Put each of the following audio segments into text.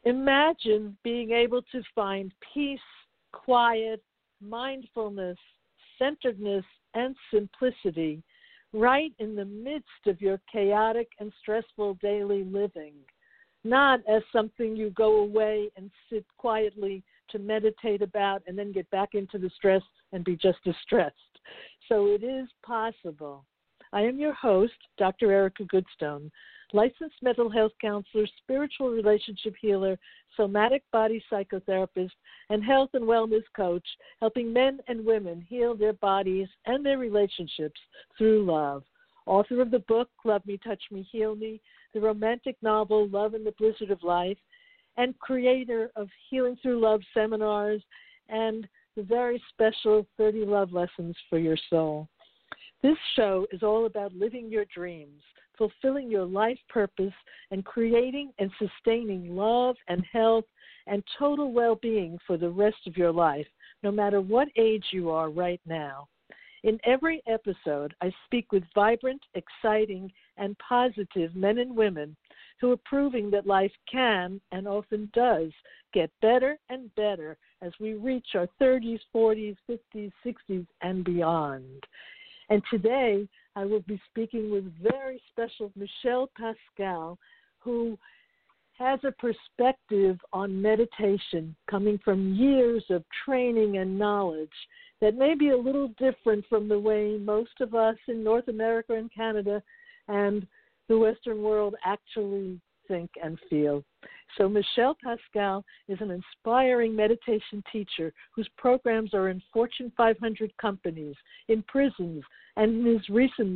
Imagine being able to find peace, quiet, mindfulness, centeredness, and simplicity right in the midst of your chaotic and stressful daily living, not as something you go away and sit quietly to meditate about and then get back into the stress and be just as stressed. So it is possible. I am your host, Dr. Erica Goodstone, licensed mental health counselor, spiritual relationship healer, somatic body psychotherapist, and health and wellness coach, helping men and women heal their bodies and their relationships through love. Author of the book, Love Me, Touch Me, Heal Me, the romantic novel, Love in the Blizzard of Life, and creator of Healing Through Love seminars and the very special 30 Love Lessons for Your Soul. This show is all about living your dreams, fulfilling your life purpose, and creating and sustaining love and health and total well-being for the rest of your life, no matter what age you are right now. In every episode, I speak with vibrant, exciting, and positive men and women who are proving that life can and often does get better and better as we reach our 30s, 40s, 50s, 60s, and beyond. And today, I will be speaking with very special Michelle Pascal, who has a perspective on meditation coming from years of training and knowledge that may be a little different from the way most of us in North America and Canada and the Western world actually think and feel. So Michelle Pascal is an inspiring meditation teacher whose programs are in Fortune 500 companies, in prisons, and in his recent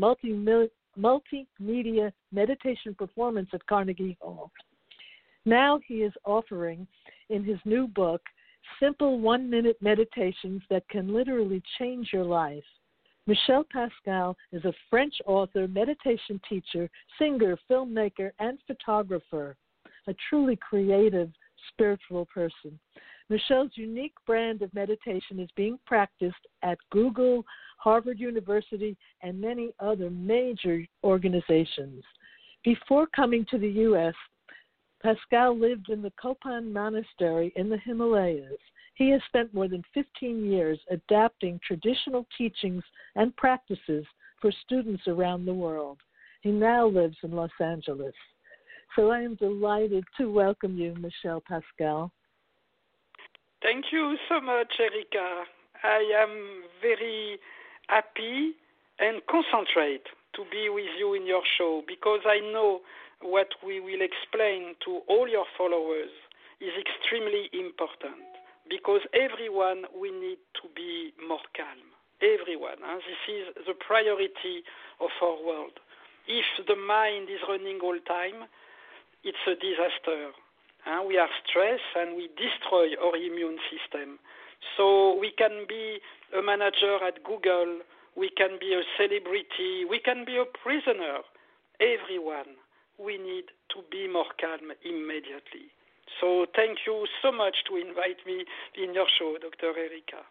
multimedia meditation performance at Carnegie Hall. Now he is offering in his new book simple 1-minute meditations that can literally change your life. Michelle Pascal is a French author, meditation teacher, singer, filmmaker, and photographer, a truly creative, spiritual person. Michelle's unique brand of meditation is being practiced at Google, Harvard University, and many other major organizations. Before coming to the U.S., Pascal lived in the Kopan Monastery in the Himalayas. He has spent more than 15 years adapting traditional teachings and practices for students around the world. He now lives in Los Angeles. So I am delighted to welcome you, Michelle Pascal. Thank you so much, Erica. I am very happy and concentrate to be with you in your show because I know what we will explain to all your followers is extremely important because everyone will need to be more calm. Everyone. This is the priority of our world. If the mind is running all time, it's a disaster. We are stressed and we destroy our immune system. So we can be a manager at Google, we can be a celebrity, we can be a prisoner. Everyone, we need to be more calm immediately. So thank you so much to invite me in your show, Dr. Erica.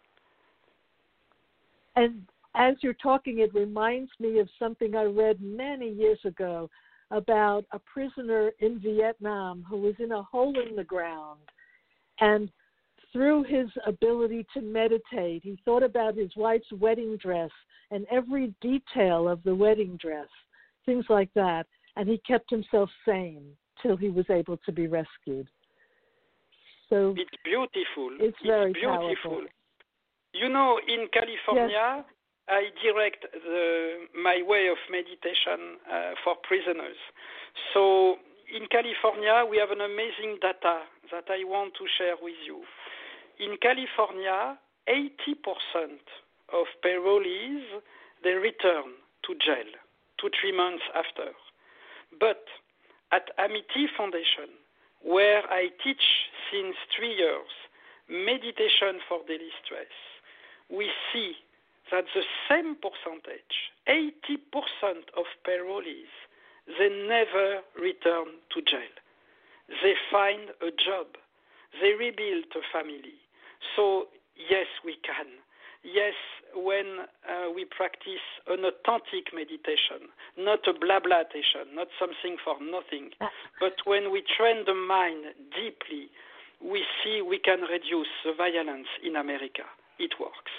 And as you're talking, it reminds me of something I read many years ago about a prisoner in Vietnam who was in a hole in the ground. And through his ability to meditate, he thought about his wife's wedding dress and every detail of the wedding dress, things like that. And he kept himself sane till he was able to be rescued. So it's beautiful. It's very beautiful. Powerful. You know, in California, yes. I direct my way of meditation for prisoners. So in California, we have an amazing data that I want to share with you. In California, 80% of parolees, they return to jail 2-3 months after. But at Amity Foundation, where I teach since 3 years meditation for daily stress, we see that the same percentage, 80% of parolees, they never return to jail. They find a job. They rebuild a family. So, yes, we can. yes, when we practice an authentic meditation, not a blablatation, not something for nothing, but when we train the mind deeply, we see we can reduce the violence in America. It works.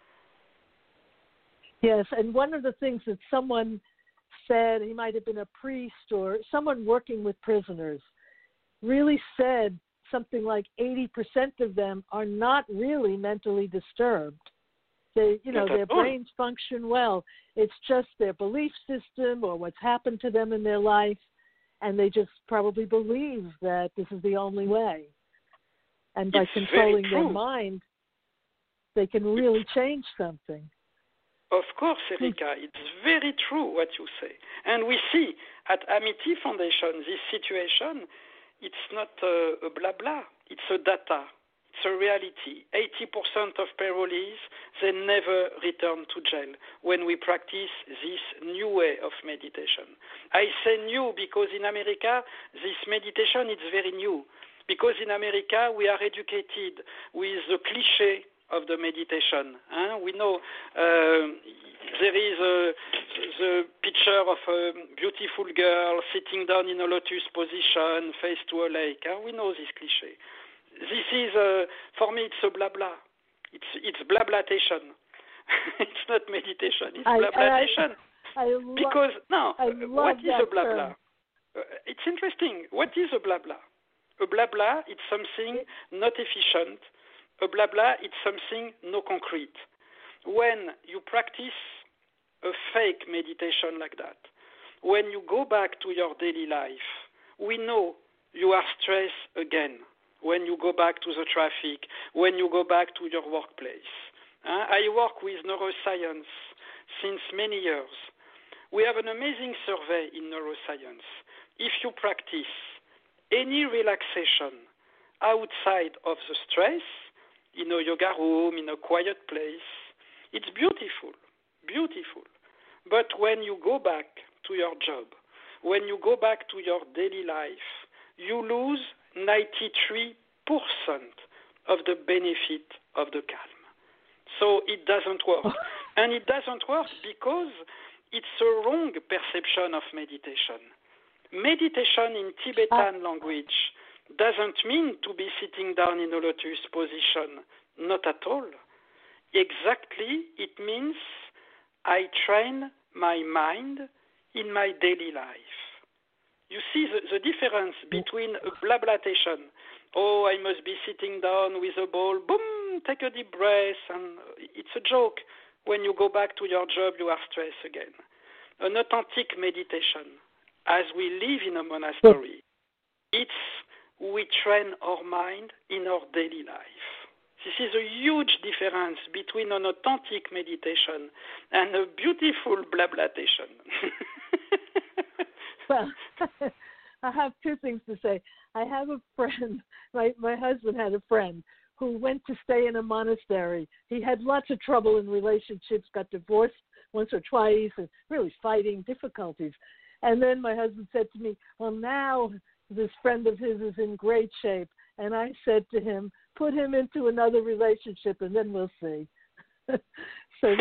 Yes, and one of the things that someone said, he might have been a priest or someone working with prisoners, really said something like 80% of them are not really mentally disturbed. They, their brains function well. It's just their belief system or what's happened to them in their life, and they just probably believe that this is the only way. And by controlling their mind, they can really change something. Of course, Erika, it's very true what you say. And we see at Amity Foundation this situation, it's not a blah blah, it's a data. It's a reality. 80% of parolees, they never return to jail when we practice this new way of meditation. I say new because in America, this meditation is very new. Because in America, we are educated with the cliché of the meditation. We know there is the picture of a beautiful girl sitting down in a lotus position, face to a lake. We know this cliché. This is, for me, it's a blah blah. It's blablatation. It's not meditation. It's blablatation. What is a blah blah? It's interesting. What is a blah blah? A blah blah, it's something not efficient. A blah blah, it's something no concrete. When you practice a fake meditation like that, when you go back to your daily life, we know you are stressed again. When you go back to the traffic, when you go back to your workplace. I work with neuroscience since many years. We have an amazing survey in neuroscience. If you practice any relaxation outside of the stress, in a yoga room, in a quiet place, it's beautiful, beautiful. But when you go back to your job, when you go back to your daily life, you lose 93% of the benefit of the calm. So it doesn't work. And it doesn't work because it's a wrong perception of meditation. Meditation in Tibetan language doesn't mean to be sitting down in a lotus position. Not at all. Exactly, it means I train my mind in my daily life. You see the difference between a blablatation. Oh, I must be sitting down with a ball. Boom, take a deep breath. And it's a joke. When you go back to your job, you are stressed again. An authentic meditation, as we live in a monastery, it's we train our mind in our daily life. This is a huge difference between an authentic meditation and a beautiful blablatation. Well, I have two things to say. I have a friend, my husband had a friend who went to stay in a monastery. He had lots of trouble in relationships, got divorced once or twice, and really fighting difficulties. And then my husband said to me, well, now this friend of his is in great shape. And I said to him, put him into another relationship and then we'll see. So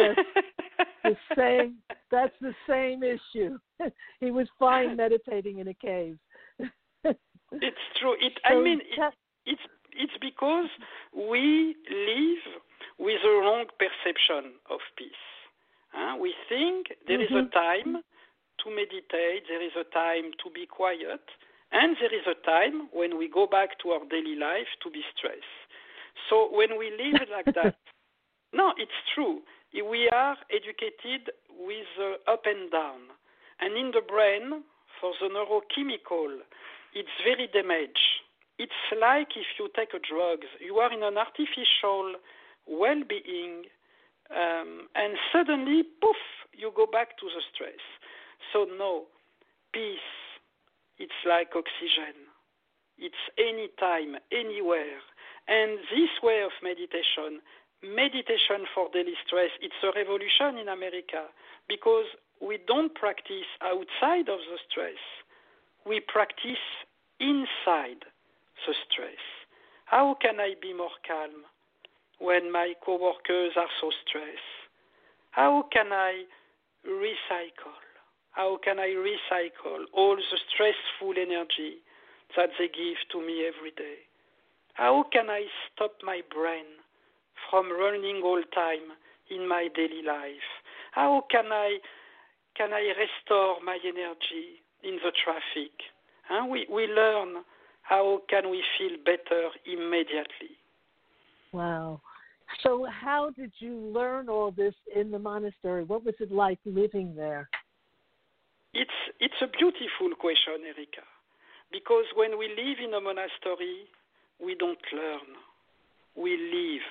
that's the same issue. He was fine meditating in a cave. It's true. It's because we live with a wrong perception of peace. We think there is a time to meditate, there is a time to be quiet, and there is a time when we go back to our daily life to be stressed. So when we live like that, no, it's true. We are educated with up and down. And in the brain, for the neurochemical, it's very damaged. It's like if you take a drug, you are in an artificial well-being, and suddenly, poof, you go back to the stress. So no, peace, it's like oxygen. It's anytime, anywhere. And this way of meditation for daily stress, it's a revolution in America because we don't practice outside of the stress. We practice inside the stress. How can I be more calm? when my coworkers are so stressed? How can I recycle? How can I recycle all the stressful energy that they give to me every day? How can I stop my brain from running all time in my daily life? How can I restore my energy in the traffic? We learn how can we feel better immediately. Wow. So how did you learn all this in the monastery? What was it like living there? It's a beautiful question, Erika, because when we live in a monastery, we don't learn. We live.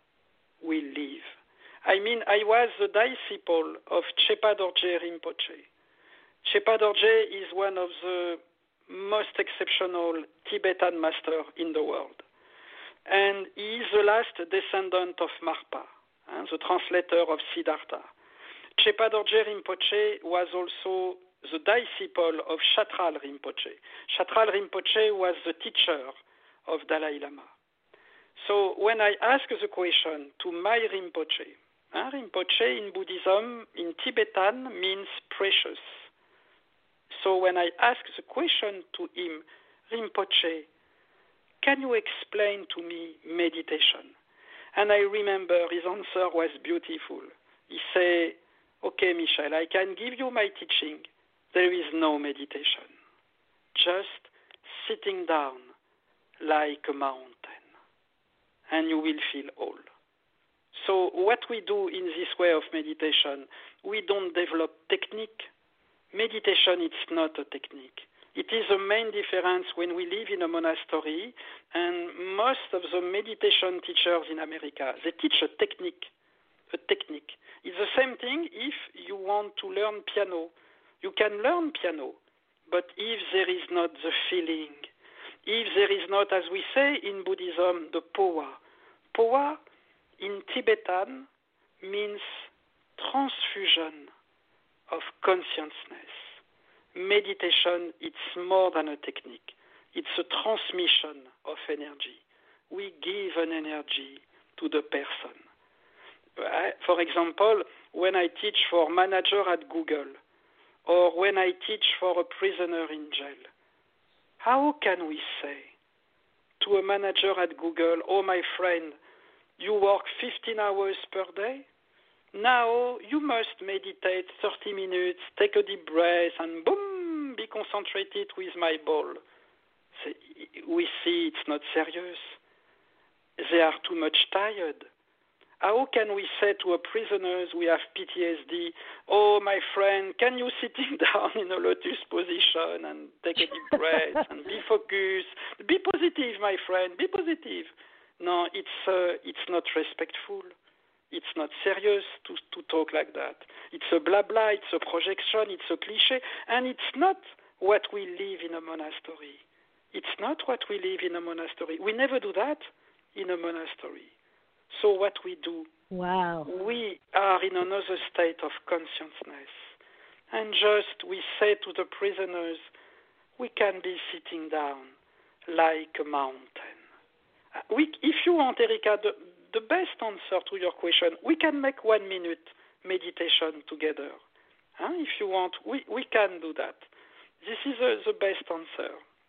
I mean, I was the disciple of Chöpa Dorje Rinpoche. Chöpa Dorje is one of the most exceptional Tibetan masters in the world. And he is the last descendant of Marpa, the translator of Siddhartha. Chöpa Dorje Rinpoche was also the disciple of Chatral Rinpoche. Chatral Rinpoche was the teacher of Dalai Lama. So when I ask the question to my Rinpoche, Rinpoche in Buddhism, in Tibetan, means precious. So when I ask the question to him, Rinpoche, can you explain to me meditation? And I remember his answer was beautiful. He said, okay, Michel, I can give you my teaching. There is no meditation. Just sitting down like a mountain, and you will feel all. So what we do in this way of meditation, we don't develop technique. Meditation, it's not a technique. It is the main difference when we live in a monastery, and most of the meditation teachers in America, they teach a technique. It's the same thing if you want to learn piano. You can learn piano, but if there is not the feeling, if there is not, as we say in Buddhism, the powa in Tibetan means transfusion of consciousness. Meditation, it's more than a technique. It's a transmission of energy. We give an energy to the person. For example, when I teach for manager at Google, or when I teach for a prisoner in jail, how can we say to a manager at Google, oh, my friend, you work 15 hours per day? Now you must meditate 30 minutes, take a deep breath, and boom, be concentrated with my ball. We see it's not serious. They are too much tired. How can we say to a prisoners we have PTSD, oh, my friend, can you sitting down in a lotus position and take a deep breath and be focused? Be positive, my friend, be positive. No, it's not respectful. It's not serious to talk like that. It's a blah blah, it's a projection, it's a cliché, and it's not what we live in a monastery. It's not what we live in a monastery. We never do that in a monastery. So what we do, wow, we are in another state of consciousness. And just we say to the prisoners, we can be sitting down like a mountain. If you want, Erika, the best answer to your question, we can make 1 minute meditation together. If you want, we can do that. This is the best answer.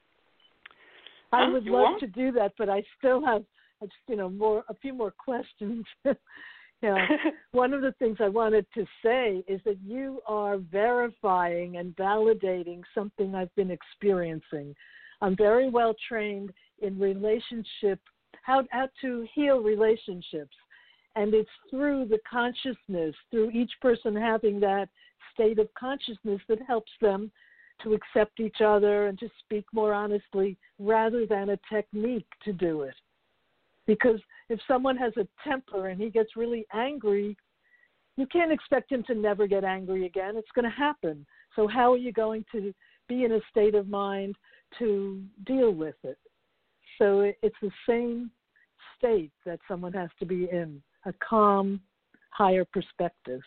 I would love to do that, but I still have a few more questions. One of the things I wanted to say is that you are verifying and validating something I've been experiencing. I'm very well trained in relationship, how to heal relationships. And it's through the consciousness, through each person having that state of consciousness that helps them to accept each other and to speak more honestly rather than a technique to do it. Because if someone has a temper and he gets really angry, you can't expect him to never get angry again. It's going to happen. So how are you going to be in a state of mind to deal with it? So it's the same state that someone has to be in, a calm, higher perspective.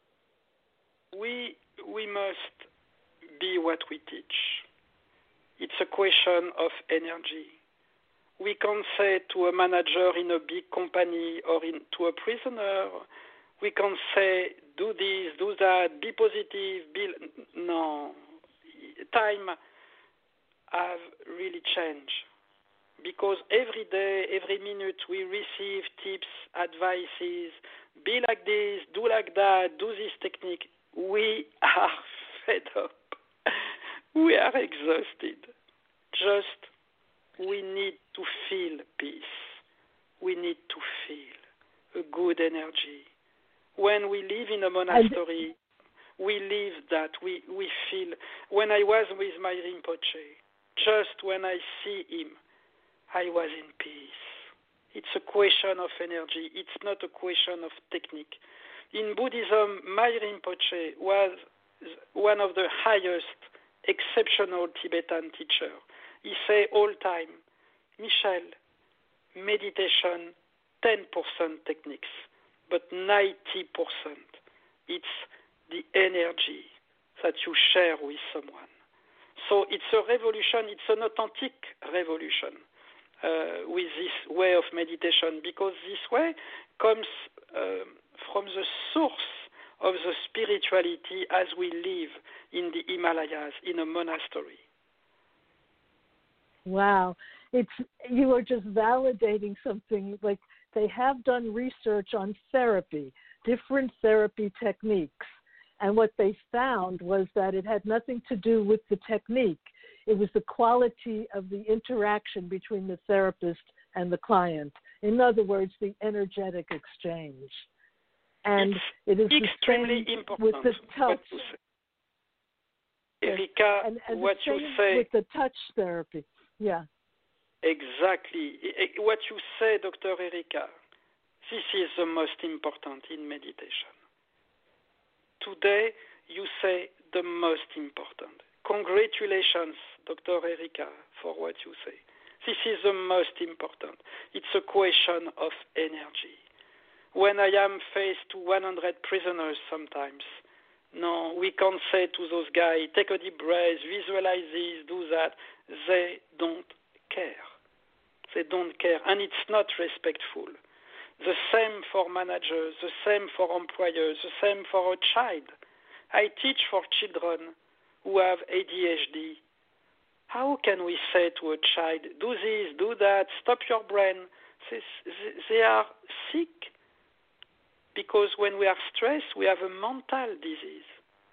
We must be what we teach. It's a question of energy. We can say to a manager in a big company or to a prisoner, we can say, do this, do that, be positive, No. Time have really changed. Because every day, every minute, we receive tips, advices, be like this, do like that, do this technique. We are fed up. We are exhausted. We need to feel peace. We need to feel a good energy. When we live in a monastery, we live that. We feel. When I was with my Rinpoche, just when I see him, I was in peace. It's a question of energy. It's not a question of technique. In Buddhism, my Rinpoche was one of the highest exceptional Tibetan teachers. He say all time, Michel, meditation, 10% techniques, but 90% it's the energy that you share with someone. So it's a revolution, it's an authentic revolution with this way of meditation, because this way comes from the source of the spirituality as we live in the Himalayas, in a monastery. Wow. You are just validating something. Like, they have done research on therapy, different therapy techniques. And what they found was that it had nothing to do with the technique. It was the quality of the interaction between the therapist and the client. In other words, the energetic exchange. And it is extremely important with the touch. Erika, and what you say with the touch therapy. Yeah. Exactly. What you say, Dr. Erika, this is the most important in meditation. Today, you say the most important. Congratulations, Dr. Erika, for what you say. This is the most important. It's a question of energy. When I am faced to 100 prisoners sometimes, no, we can't say to those guys, take a deep breath, visualize this, do that. They don't care. They don't care, and it's not respectful. The same for managers, the same for employers, the same for a child. I teach for children who have ADHD. How can we say to a child, do this, do that, stop your brain? They are sick. Because when we are stressed, we have a mental disease.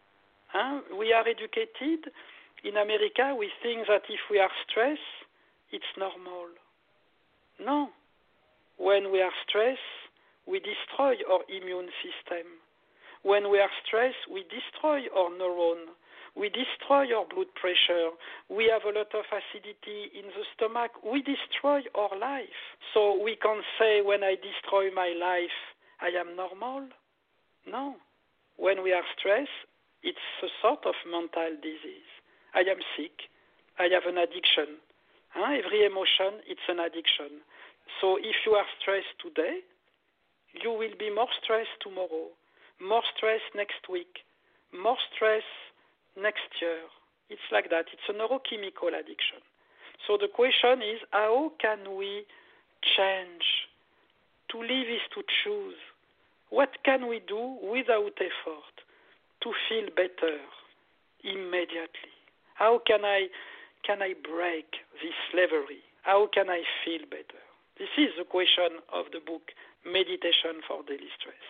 We are educated. In America, we think that if we are stressed, it's normal. No. When we are stressed, we destroy our immune system. When we are stressed, we destroy our neuron. We destroy our blood pressure. We have a lot of acidity in the stomach. We destroy our life. So we can't say, when I destroy my life, I am normal. No. When we are stressed, it's a sort of mental disease. I am sick. I have an addiction. Every emotion, it's an addiction. So if you are stressed today, you will be more stressed tomorrow, more stressed next week, more stress next year. It's like that. It's a neurochemical addiction. So the question is, how can we change? To live is to choose. What can we do without effort to feel better immediately? How can I break this slavery? How can I feel better? This is the question of the book, Meditation for Daily Stress.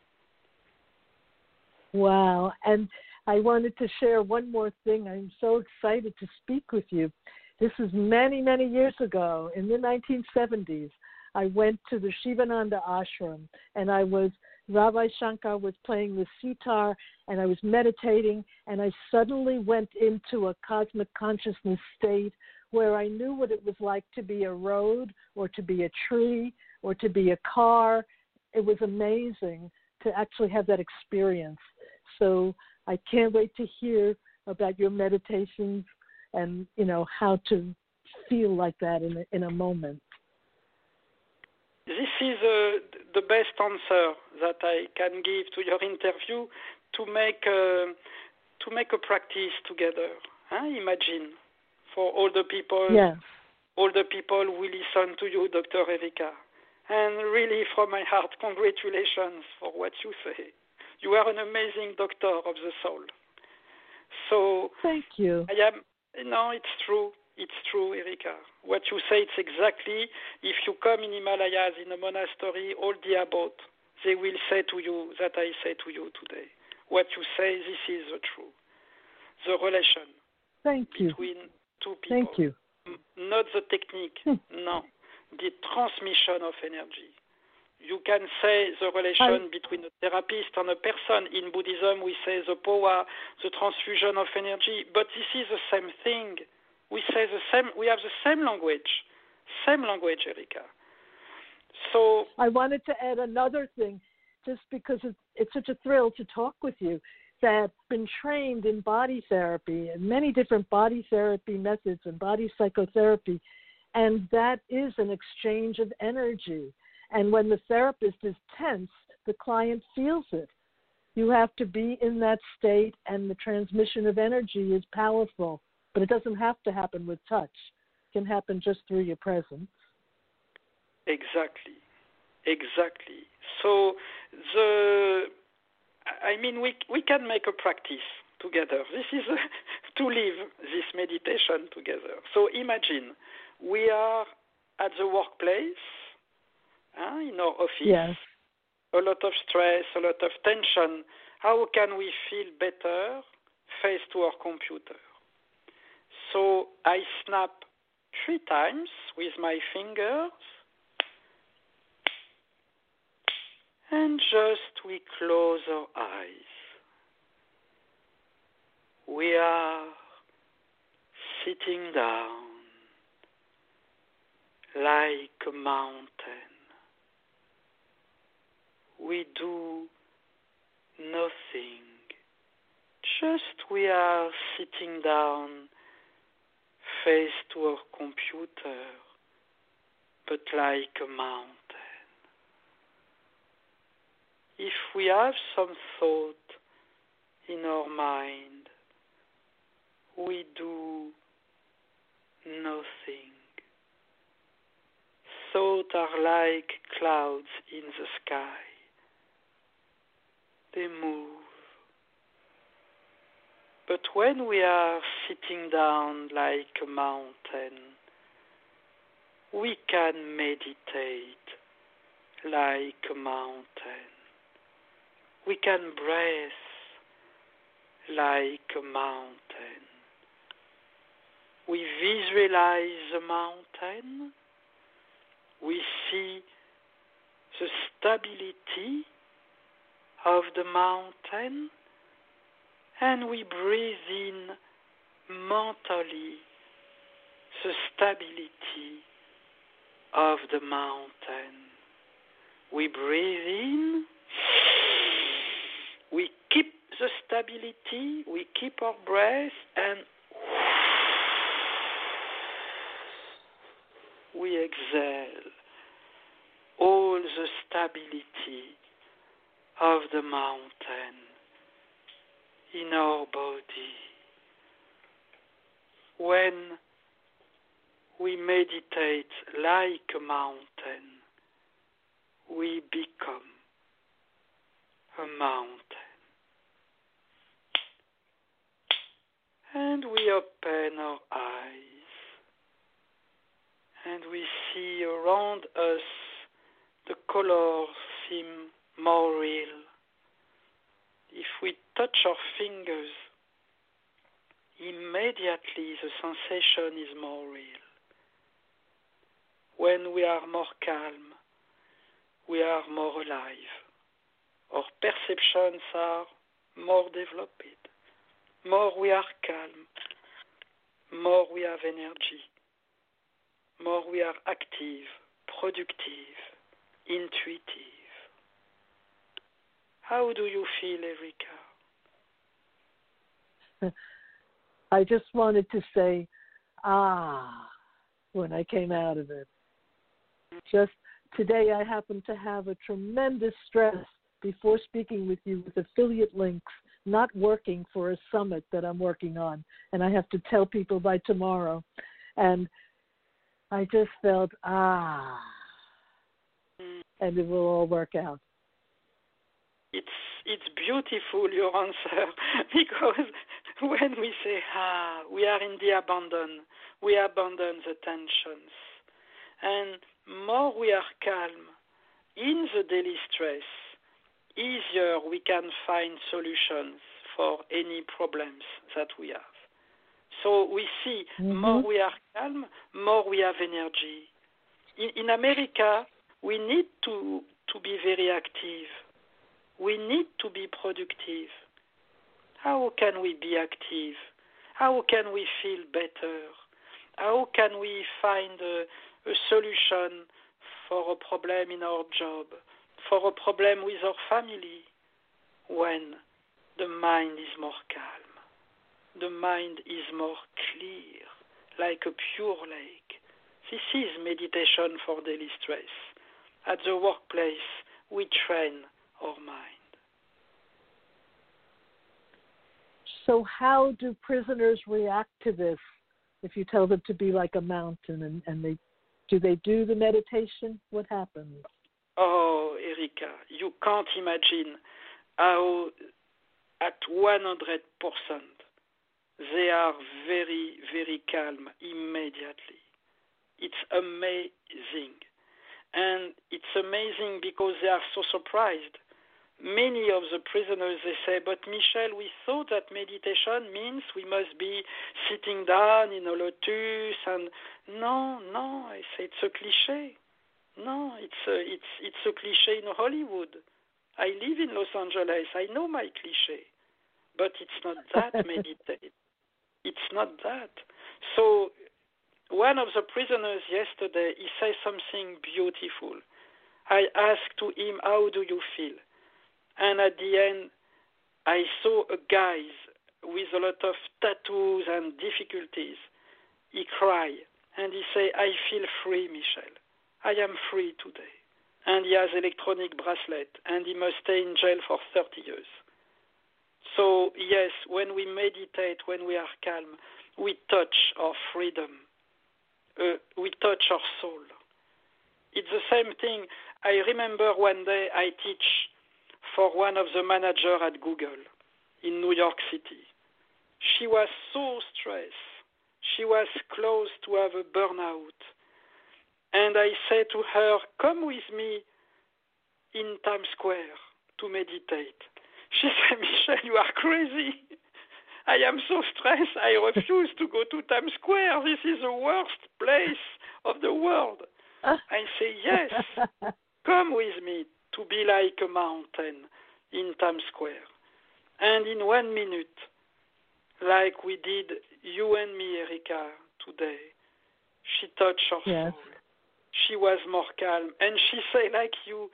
Wow. And I wanted to share one more thing. I'm so excited to speak with you. This is many, many years ago, in the 1970s. I went to the Shivananda ashram, and Rabbi Shankar was playing the sitar, and I was meditating, and I suddenly went into a cosmic consciousness state where I knew what it was like to be a road or to be a tree or to be a car. It was amazing to actually have that experience. So I can't wait to hear about your meditations and, how to feel like that in a moment. This is the best answer that I can give to your interview, to make a practice together. Imagine, for all the people yes. all the people who listen to you, Dr. Erika. And really, from my heart, congratulations for what you say. You are an amazing doctor of the soul. So thank you. It's true. It's true, Erika. What you say, it's exactly, if you come in Himalayas, in a monastery, all the abbot, they will say to you that I say to you today. What you say, this is the truth. The relation between two people. Thank you. Not the technique, no. The transmission of energy. You can say the relation between a therapist and a person. In Buddhism, we say the power, the transfusion of energy, but this is the same thing. We say the same. We have the same language, Erika. So I wanted to add another thing, just because it's such a thrill to talk with you, that's been trained in body therapy and many different body therapy methods and body psychotherapy, and that is an exchange of energy. And when the therapist is tense, the client feels it. You have to be in that state, and the transmission of energy is powerful. But it doesn't have to happen with touch. It can happen just through your presence. Exactly. So we can make a practice together. This is to live this meditation together. So imagine we are at the workplace, in our office. Yes. A lot of stress, a lot of tension. How can we feel better face to our computer? So I snap 3 times with my fingers, and just we close our eyes. We are sitting down like a mountain. We do nothing. Just we are sitting down face to our computer, but like a mountain. If we have some thought in our mind, we do nothing. Thoughts are like clouds in the sky. They move. But when we are sitting down like a mountain, we can meditate like a mountain. We can breathe like a mountain. We visualize the mountain. We see the stability of the mountain, and we breathe in mentally the stability of the mountain. We breathe in, we keep the stability, we keep our breath, and we exhale all the stability of the mountain in our body. When we meditate like a mountain, we become a mountain. And we open our eyes, and we see around us the colors seem more real. If we touch our fingers, immediately the sensation is more real. When we are more calm, we are more alive. Our perceptions are more developed. More we are calm, more we have energy, more we are active, productive, intuitive. How do you feel, Erika? I just wanted to say, when I came out of it. Just today I happened to have a tremendous stress before speaking with you with affiliate links not working for a summit that I'm working on, and I have to tell people by tomorrow. And I just felt, and it will all work out. It's beautiful, your answer, because when we say, we are in the abandon, we abandon the tensions. And more we are calm in the daily stress, easier we can find solutions for any problems that we have. So we see more we are calm, more we have energy. In America, we need to be very active. We need to be productive. How can we be active? How can we feel better? How can we find a solution for a problem in our job, for a problem with our family, when the mind is more calm, the mind is more clear, like a pure lake? This is meditation for daily stress. At the workplace, we train our mind. So how do prisoners react to this if you tell them to be like a mountain and do they do the meditation? What happens? Oh, Erika, you can't imagine how at 100% they are very, very calm immediately. It's amazing. And it's amazing because they are so surprised. Many of the prisoners, they say, but Michel, we thought that meditation means we must be sitting down in a lotus. And no, I say it's a cliché. No, it's a cliché in Hollywood. I live in Los Angeles. I know my cliché. But it's not that meditate. It's not that. So one of the prisoners yesterday, he said something beautiful. I asked to him, how do you feel? And at the end, I saw a guy with a lot of tattoos and difficulties. He cried, and he said, I feel free, Michel. I am free today. And he has electronic bracelet, and he must stay in jail for 30 years. So, yes, when we meditate, when we are calm, we touch our freedom. We touch our soul. It's the same thing. I remember one day I teach for one of the managers at Google in New York City. She was so stressed. She was close to have a burnout. And I said to her, come with me in Times Square to meditate. She said, Michel, you are crazy. I am so stressed, I refuse to go to Times Square. This is the worst place of the world. I say, yes, come with me to be like a mountain in Times Square. And in 1 minute, like we did, you and me, Erika, today, she touched her soul. She was more calm. And she said, like you,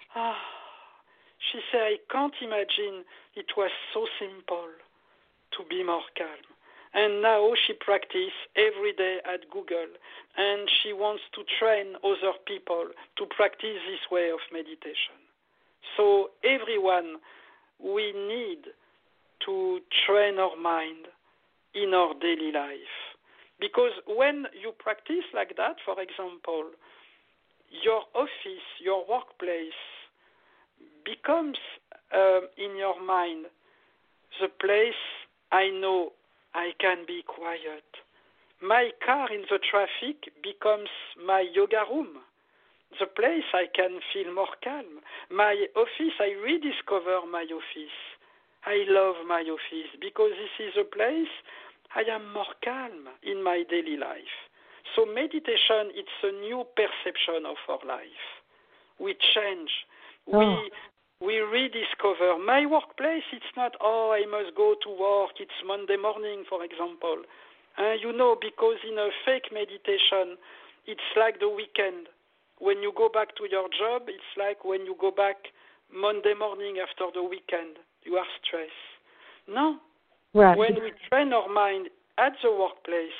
she said, I can't imagine it was so simple to be more calm. And now she practices every day at Google, and she wants to train other people to practice this way of meditation. So everyone, we need to train our mind in our daily life. Because when you practice like that, for example, your office, your workplace becomes in your mind the place I know I can be quiet. My car in the traffic becomes my yoga room. The place I can feel more calm. My office, I rediscover my office. I love my office because this is a place I am more calm in my daily life. So meditation, it's a new perception of our life. We change. We rediscover. My workplace, it's not, I must go to work. It's Monday morning, for example. Because in a fake meditation, it's like the weekend. When you go back to your job, it's like when you go back Monday morning after the weekend. You are stressed. No. Right. When we train our mind at the workplace,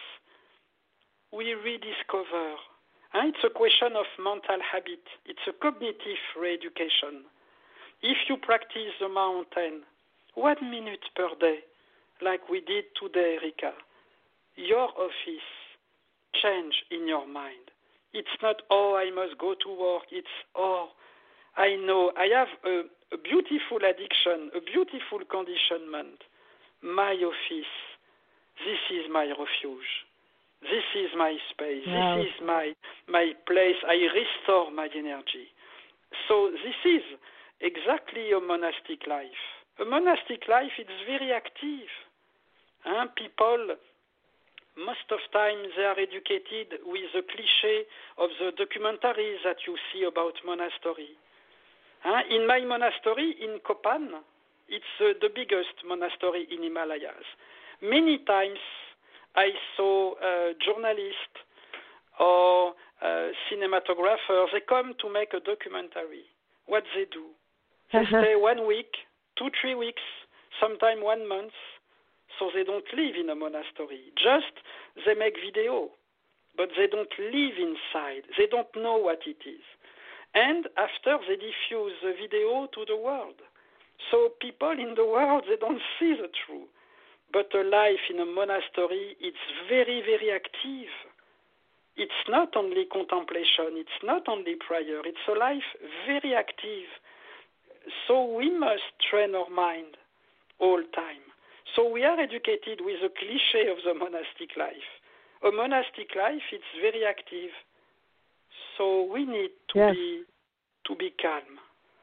we rediscover. It's a question of mental habit. It's a cognitive re-education. If you practice the mountain 1 minute per day, like we did today, Erika, your office change in your mind. It's not, oh, I must go to work. It's, oh, I know. I have a beautiful addiction, a beautiful conditionment. My office. This is my refuge. This is my space. Wow. This is my place. I restore my energy. So this is exactly a monastic life. A monastic life is very active. People, most of time, they are educated with the cliché of the documentaries that you see about monastery. In my monastery in Kopan, it's the biggest monastery in Himalayas. Many times I saw journalists or cinematographers, they come to make a documentary. What they do? They stay 1 week, 2-3 weeks, sometimes 1 month, so they don't live in a monastery. Just they make video, but they don't live inside. They don't know what it is. And after they diffuse the video to the world. So people in the world, they don't see the truth. But a life in a monastery, it's very, very active. It's not only contemplation, it's not only prayer, it's a life very active. So we must train our mind all time. So we are educated with the cliché of the monastic life. A monastic life, it's very active. So we need to be calm.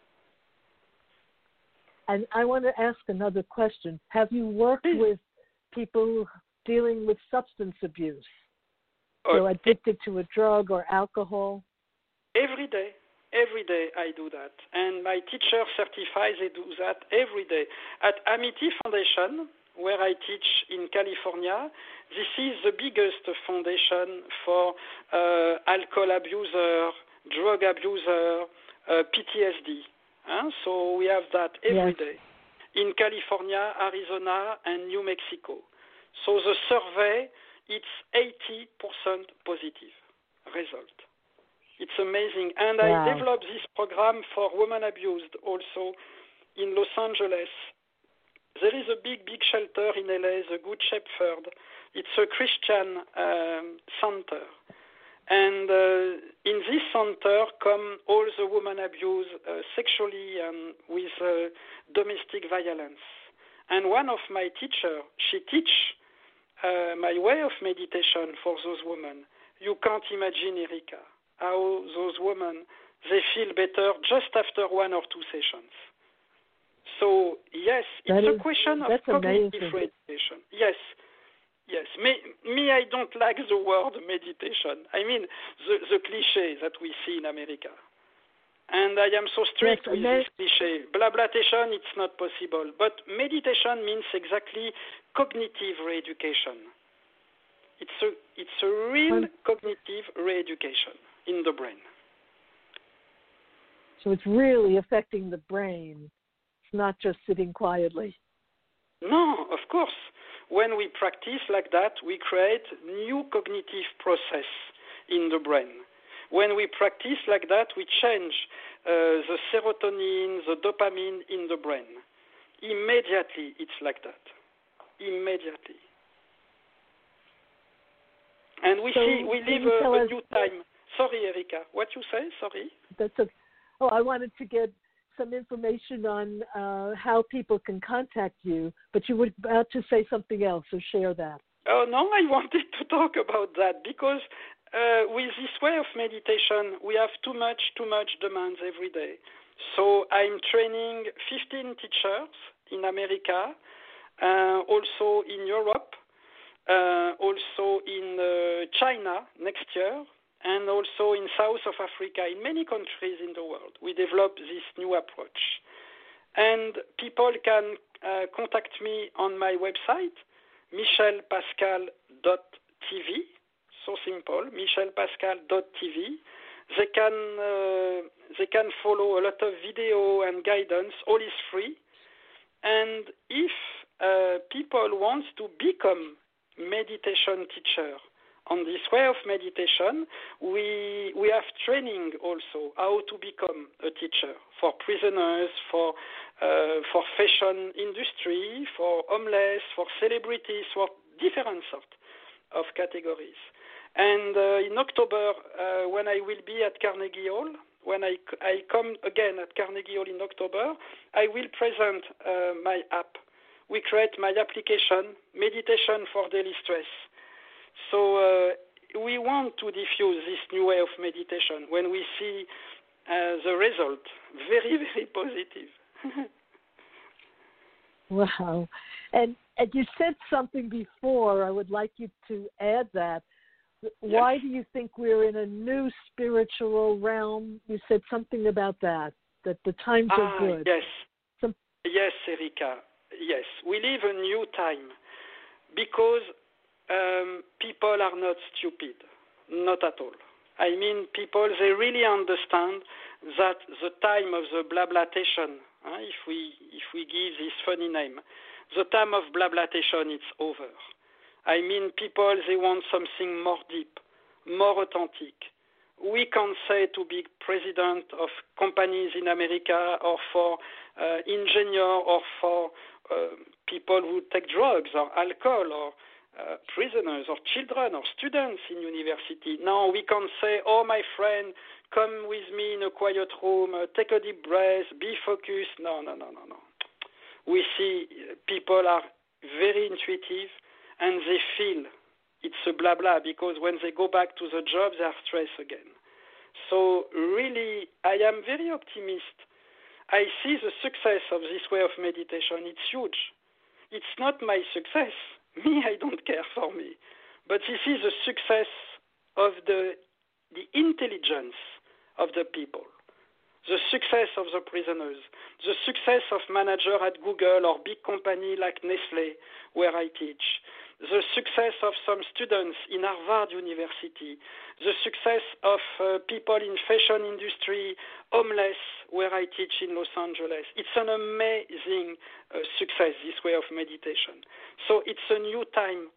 And I want to ask another question. Have you worked with people dealing with substance abuse? So addicted to a drug or alcohol? Every day I do that. And my teacher certifies they do that every day. At Amity Foundation, where I teach in California, this is the biggest foundation for alcohol abuser, drug abuser, PTSD. So we have that every day in California, Arizona, and New Mexico. So the survey, it's 80% positive result. It's amazing. And I developed this program for women abused also in Los Angeles. There is a big shelter in LA, the Good Shepherd. It's a Christian center. And in this center come all the women abused sexually and with domestic violence. And one of my teachers, she teach my way of meditation for those women. You can't imagine, Erika, how those women, they feel better just after 1 or 2 sessions. So, yes, it's a question of cognitive meditation. Yes. Me, I don't like the word meditation. I mean, the cliché that we see in America. And I am so strict with this cliché. Blablatation, it's not possible. But meditation means exactly cognitive re-education. It's a real cognitive re-education in the brain. So it's really affecting the brain. It's not just sitting quietly. No, of course. When we practice like that, we create new cognitive process in the brain. When we practice like that, we change the serotonin, the dopamine in the brain. Immediately, it's like that. Immediately. And we live a new time. Sorry, Erika. What you say? Sorry. That's okay. Oh, I wanted to get some information on how people can contact you, but you were about to say something else, so share that. Oh, no, I wanted to talk about that because with this way of meditation, we have too much demands every day. So I'm training 15 teachers in America, also in Europe, also in China next year, and also in South of Africa, in many countries in the world. We developed this new approach. And people can contact me on my website, michelpascal.tv, so simple, michelpascal.tv. They can follow a lot of video and guidance, all is free. And if people want to become meditation teacher, on this way of meditation, we have training also how to become a teacher for prisoners, for fashion industry, for homeless, for celebrities, for different sorts of categories. And in October, when I will be at Carnegie Hall, when I come again at Carnegie Hall in October, I will present my app. We create my application, Meditation for Daily Stress. So we want to diffuse this new way of meditation when we see the result, very, very positive. Wow. And you said something before. I would like you to add that. Why do you think we're in a new spiritual realm? You said something about that the times are good. Yes. Yes, Erika. Yes. We live a new time because people are not stupid. Not at all. I mean, people, they really understand that the time of the blablatation, if we give this funny name, the time of blablatation, it's over. I mean, people, they want something more deep, more authentic. We can't say to be president of companies in America or for engineers or for people who take drugs or alcohol or prisoners or children or students in university. Now we can't say, oh, my friend, come with me in a quiet room, take a deep breath, be focused. No. We see people are very intuitive and they feel it's a blah blah because when they go back to the job, they are stressed again. So really, I am very optimistic. I see the success of this way of meditation. It's huge. It's not my success. Me, I don't care for me. But this is the success of the intelligence of the people, the success of the prisoners, the success of managers at Google or big company like Nestle, where I teach, the success of some students in Harvard University, the success of people in fashion industry, homeless, where I teach in Los Angeles. It's an amazing success, this way of meditation. So it's a new time.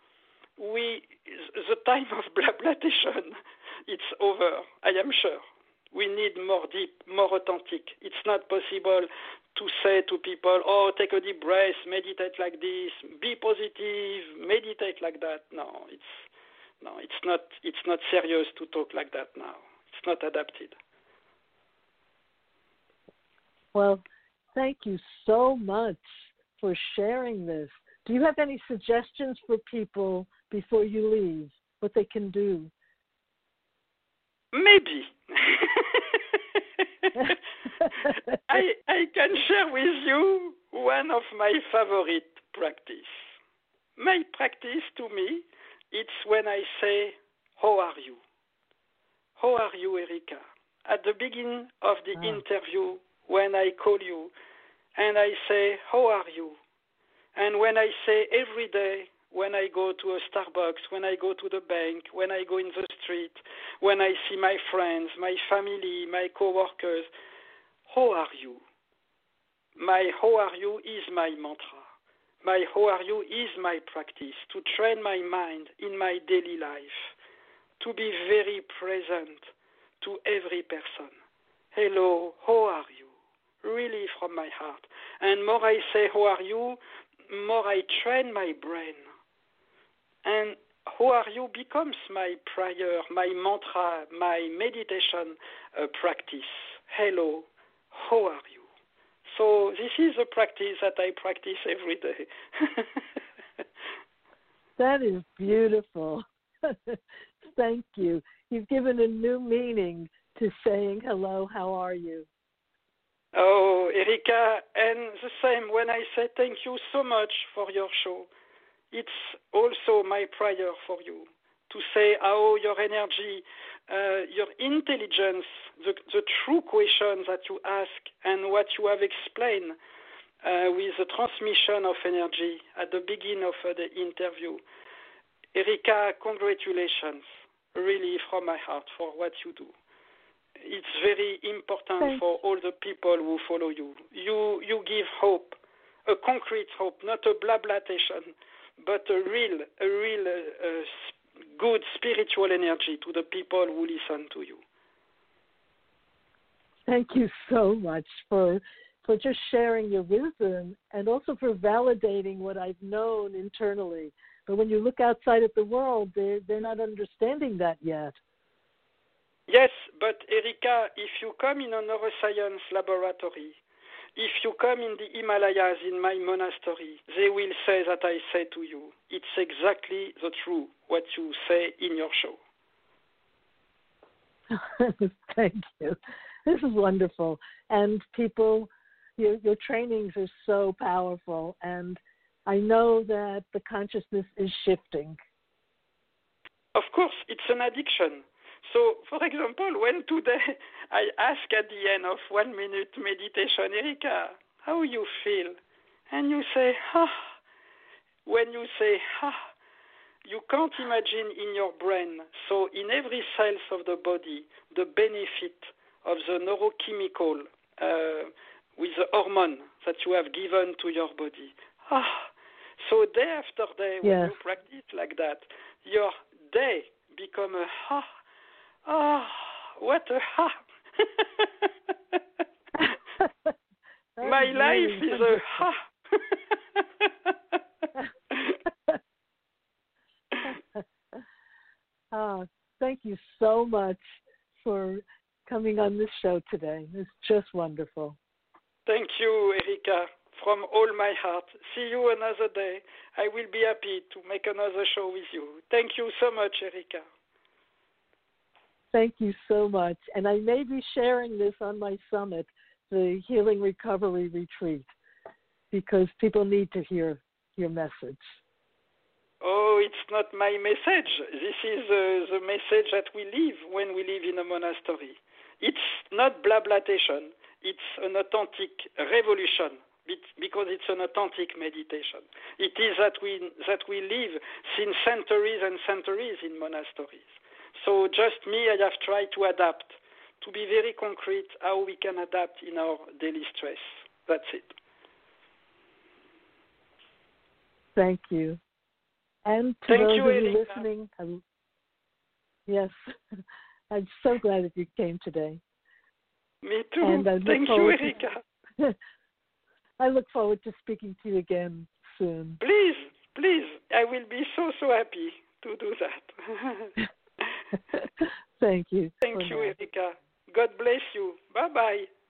The time of blablatation, it's over, I am sure. We need more deep, more authentic. It's not possible to say to people, oh, take a deep breath, meditate like this, be positive, meditate like that. No, it's not serious to talk like that now. It's not adapted. Well, thank you so much for sharing this. Do you have any suggestions for people before you leave, what they can do? Maybe. I can share with you one of my favorite practice. My practice to me, it's when I say, how are you? How are you, Erika? At the beginning of the interview, when I call you, and I say, how are you? And when I say every day, when I go to a Starbucks, when I go to the bank, when I go in the street, when I see my friends, my family, my co-workers, how are you? My how are you is my mantra. My how are you is my practice to train my mind in my daily life, to be very present to every person. Hello, how are you? Really from my heart. And more I say how are you, more I train my brain. And how are you becomes my prayer, my mantra, my meditation practice. Hello, how are you? So this is a practice that I practice every day. That is beautiful. Thank you. You've given a new meaning to saying hello, how are you? Oh, Erika, and the same when I say thank you so much for your show. It's also my prayer for you to say how your energy, your intelligence, the true questions that you ask and what you have explained with the transmission of energy at the beginning of the interview. Erika, congratulations, really from my heart for what you do. It's very important for all the people who follow you. You give hope, a concrete hope, not a blablatation, but a real good spiritual energy to the people who listen to you. Thank you so much for just sharing your wisdom and also for validating what I've known internally, But when you look outside at the world, they're not understanding that yet. Yes, but Erika, if you come in a neuroscience laboratory, if you come in the Himalayas in my monastery, they will say that I say to you, it's exactly the truth, what you say in your show. Thank you. This is wonderful. And people, your trainings are so powerful. And I know that the consciousness is shifting. Of course, it's an addiction. So, for example, when today I ask at the end of 1 minute meditation, Erika, how you feel? And you say, when you say, you can't imagine in your brain, so in every cells of the body, the benefit of the neurochemical with the hormone that you have given to your body. So day after day, when you practice like that, your day become a what a My life is a thank you so much for coming on this show today. It's just wonderful. Thank you, Erika, from all my heart. See you another day. I will be happy to make another show with you. Thank you so much, Erika. Thank you so much. And I may be sharing this on my summit, the Healing Recovery Retreat, because people need to hear your message. Oh, it's not my message. This is the message that we live when we live in a monastery. It's not blablatation. It's an authentic revolution because it's an authentic meditation. It is that we live since centuries and centuries in monasteries. So just me, I have tried to adapt, to be very concrete how we can adapt in our daily stress. That's it. Thank you. And to those of you listening, yes, I'm so glad that you came today. Me too. And Thank you, Erika. I look forward to speaking to you again soon. Please. I will be so happy to do that. Thank you. Thank you, Erika. God bless you. Bye-bye.